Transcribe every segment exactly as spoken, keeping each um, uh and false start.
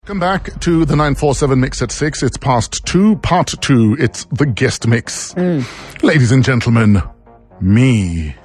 Welcome back to the nine four seven Mix at six. It's past two, part two. It's the guest mix. Mm. Ladies and gentlemen, me.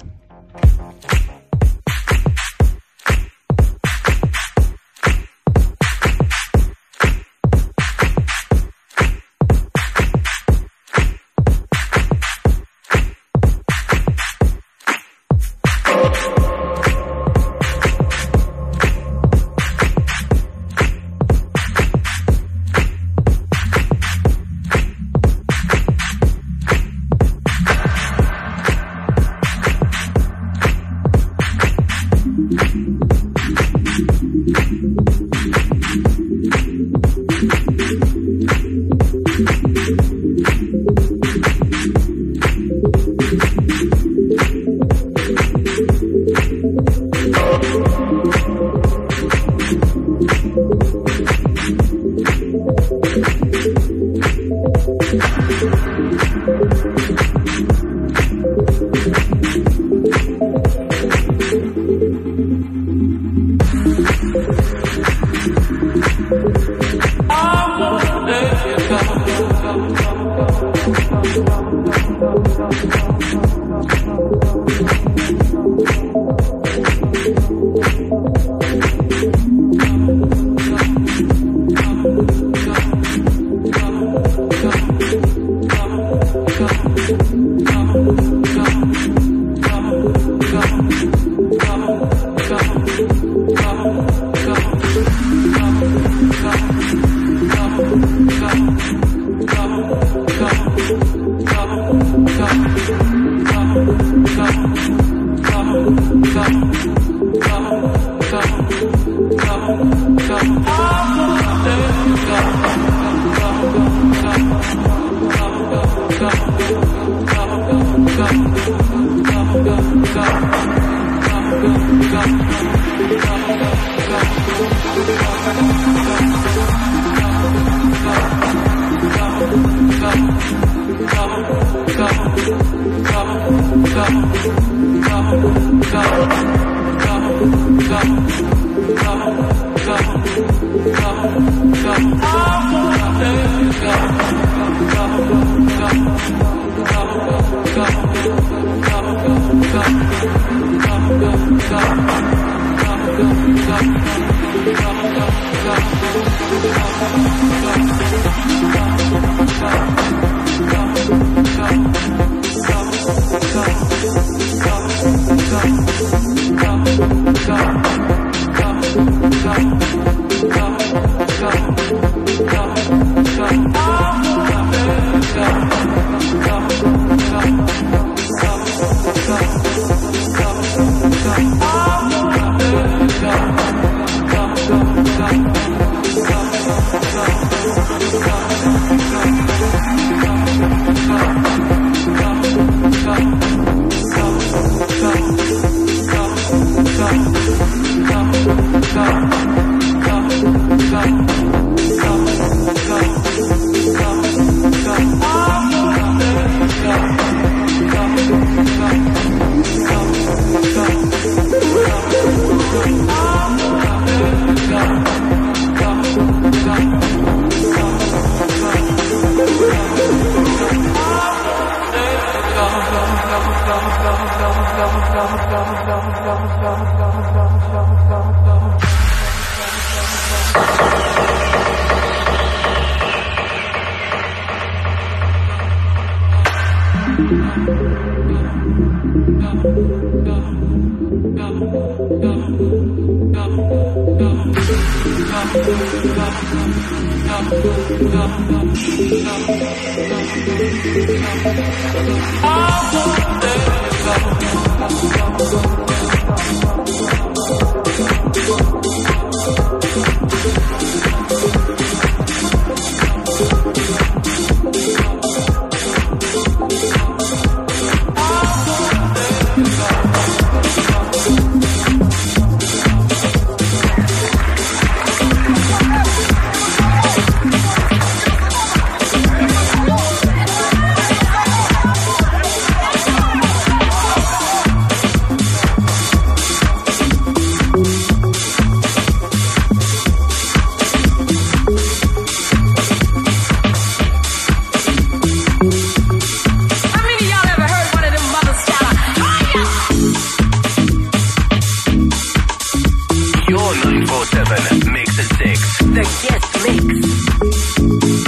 the guest mix.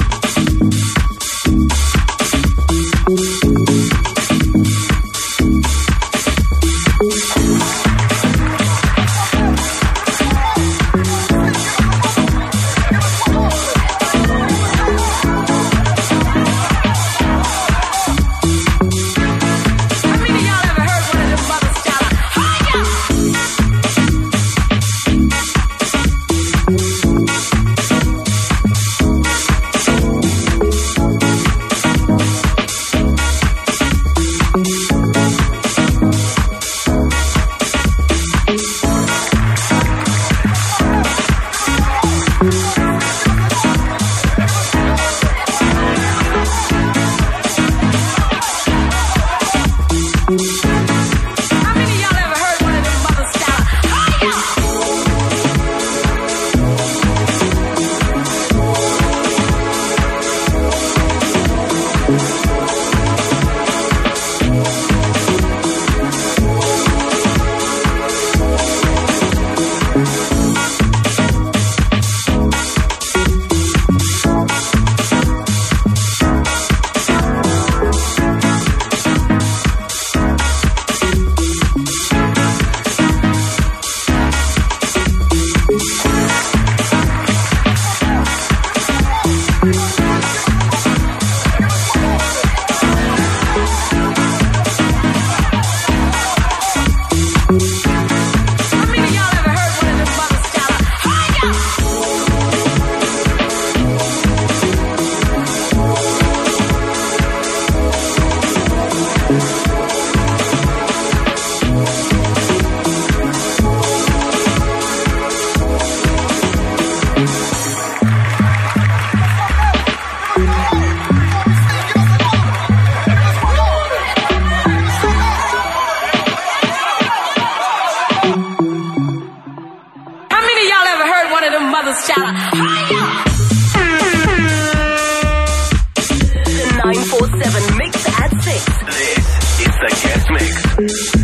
nine four seven mix at six. This is the guest mix.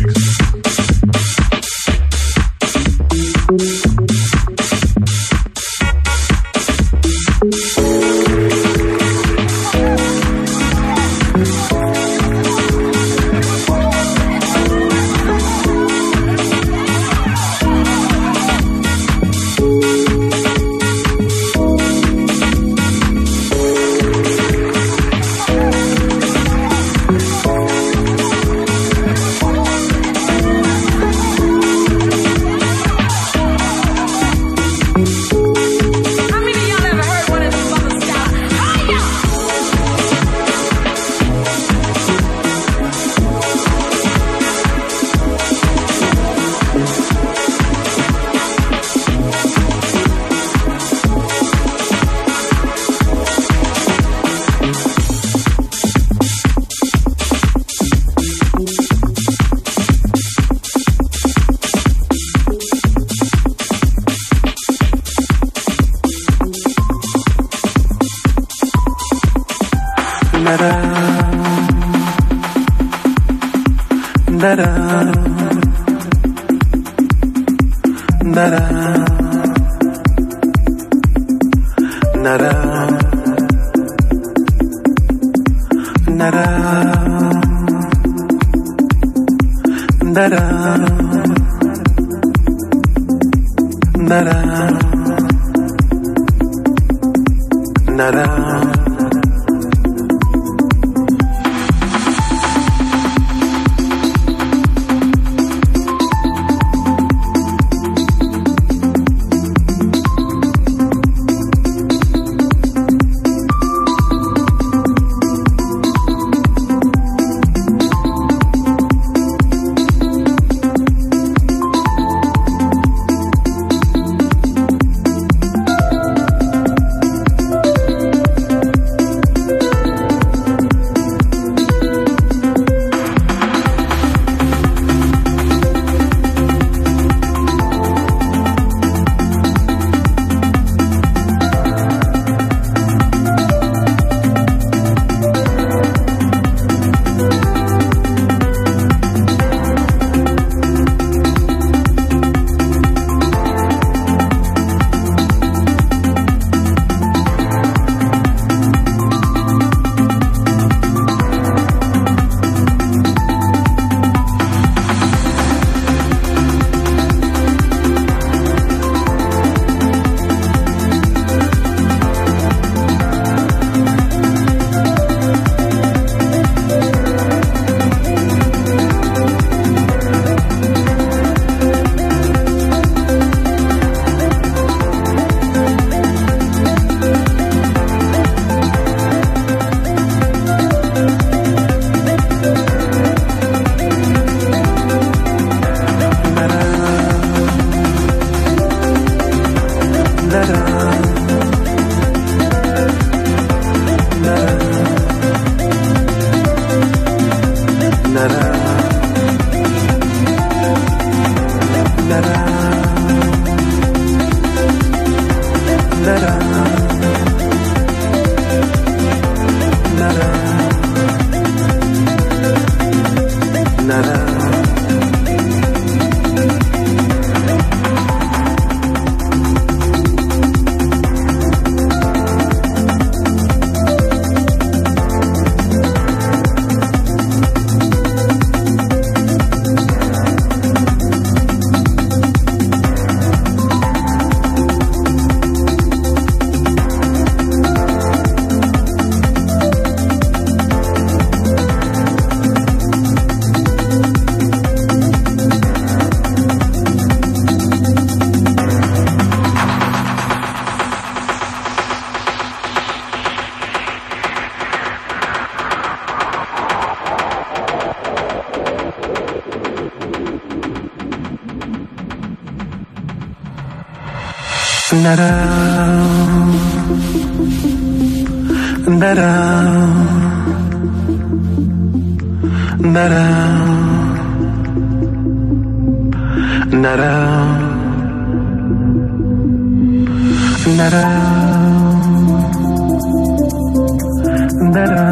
Da-da, da-da, da-da, da-da, da-da, da-da.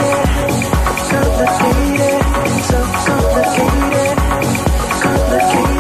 Complicated, so complicated, complicated.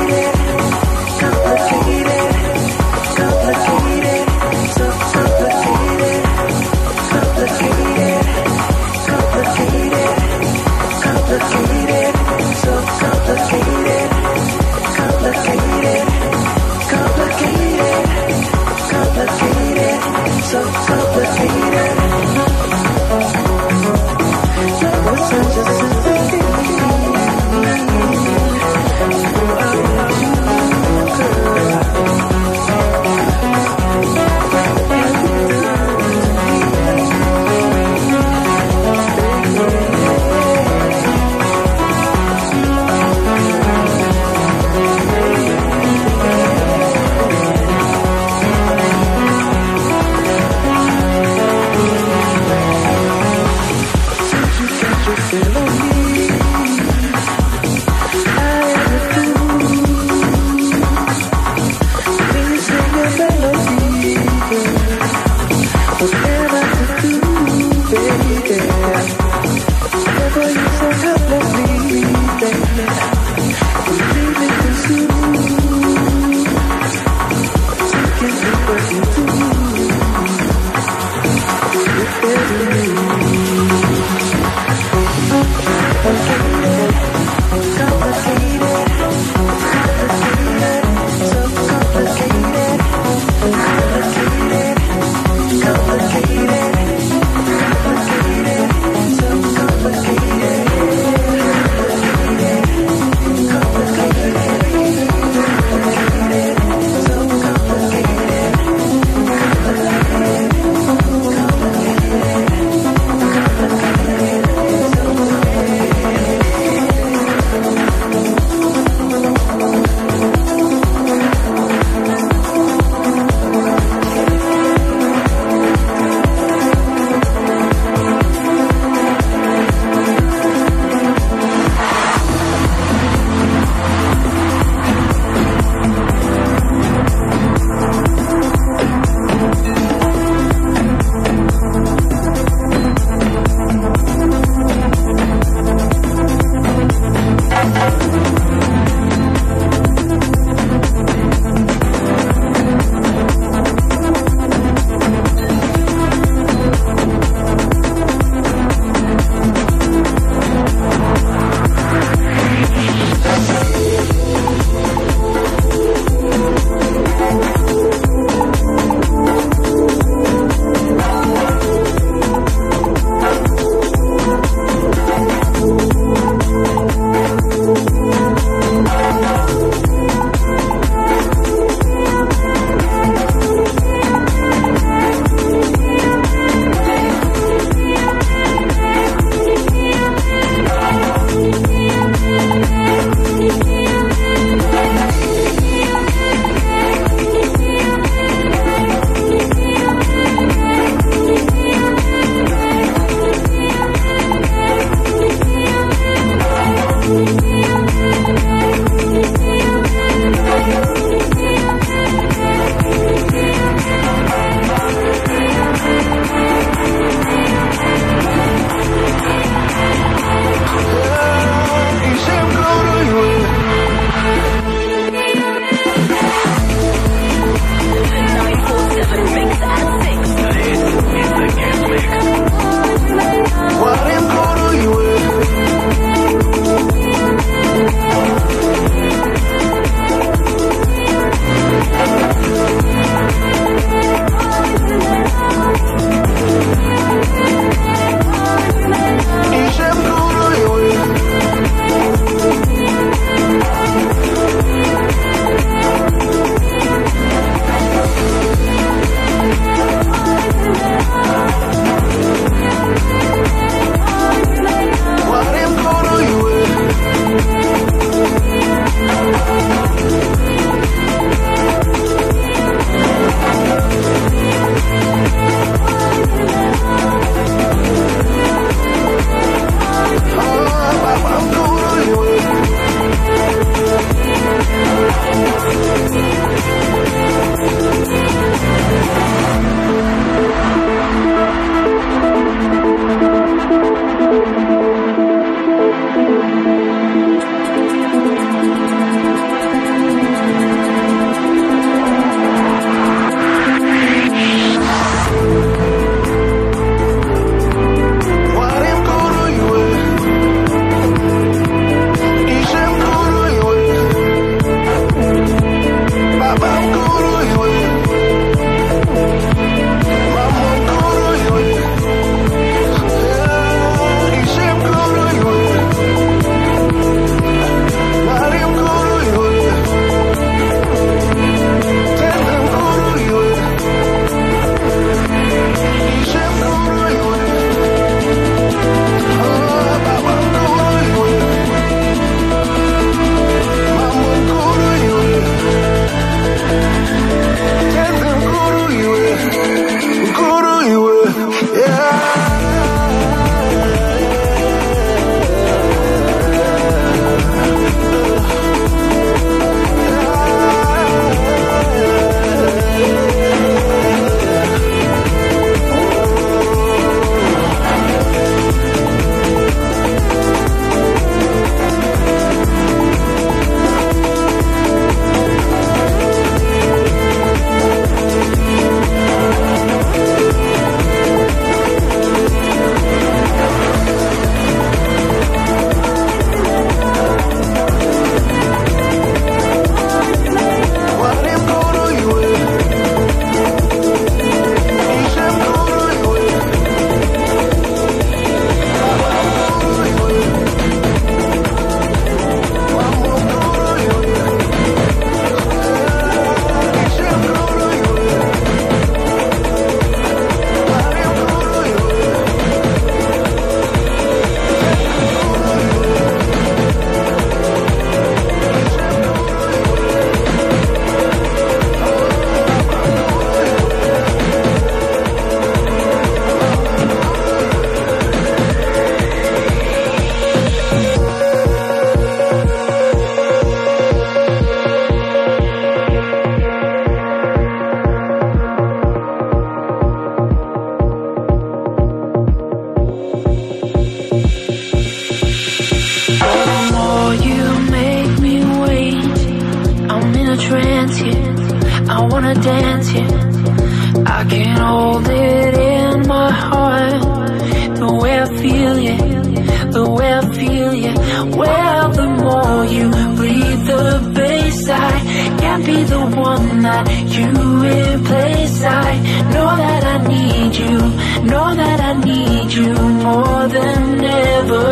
wanna dance, yeah. I can't hold it in my heart. The way I feel you, the way I feel you. Well, the more you breathe the bass, I can't be the one that you replace. I know that I need you, know that I need you more than ever.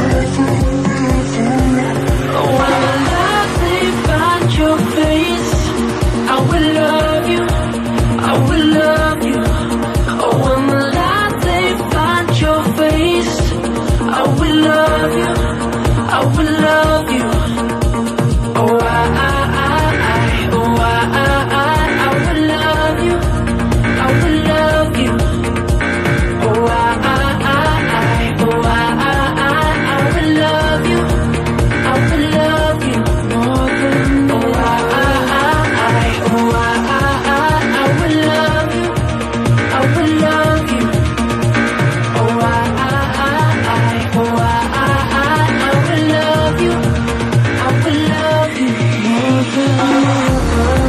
When the lights they find your face, I will love you, I will love you. Oh, when the lights they find your face, I will love you, I will love you. Oh, I, I, I, I, oh, I, I, I, I will love you, I will love you. Oh, I, I, I, I, oh, I, I, I, I will love you, I will love you more than. Oh, I, I, I, I, oh, I, I, I, I will love you, I will love you. Oh, I, I, I, I, oh, I, I, I, I will love you, I will love you more than ever.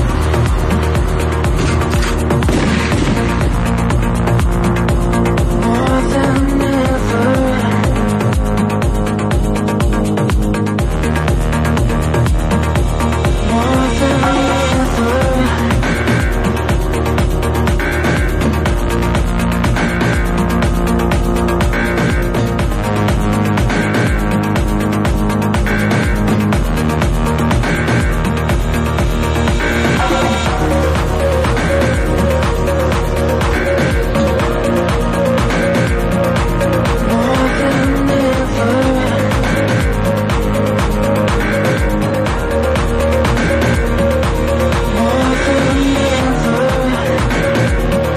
More than ever. More than ever. More than ever. More than ever.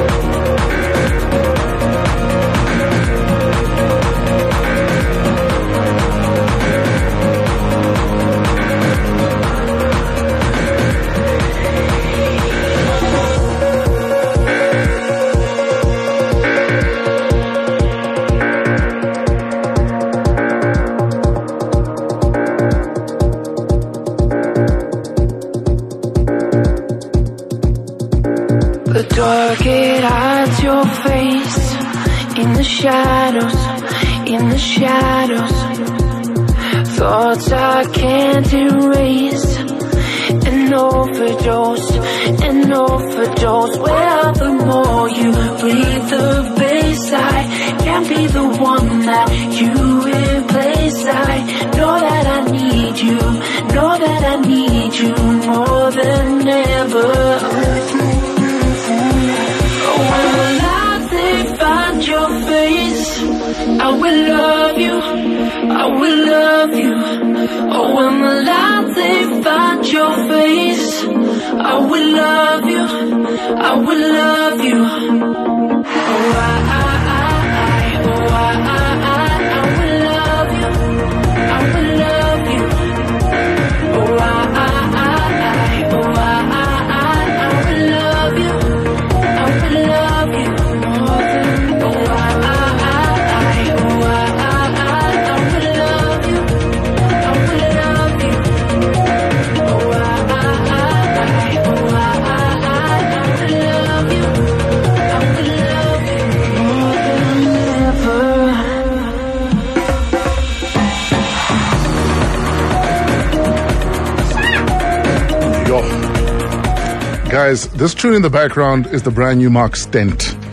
The dark, it hides your face in the shadows, in the shadows. Thoughts I can't erase. An overdose, an overdose. Well, the more you breathe the bass, I can't be the one that you replace. I know that I need you, know that I need you more than ever. When the lights they find your face, I will love you, I will love you. Oh, when the lights they find your face, I will love you, I will love you. Oh, I, I, I, I, oh, I, I, I, I will love you, I will love you. Oh, I, I, I, I, oh, I, I, I, I will love you, I will love you more than. Oh, I, I, I, I, oh, I, I, I, I will love you, I will love you. Oh, I, I, I, I, oh, I, I, I, I will love you, I will love you more than ever. Yo. Guys, this tune in the background is the brand new Mark Stent.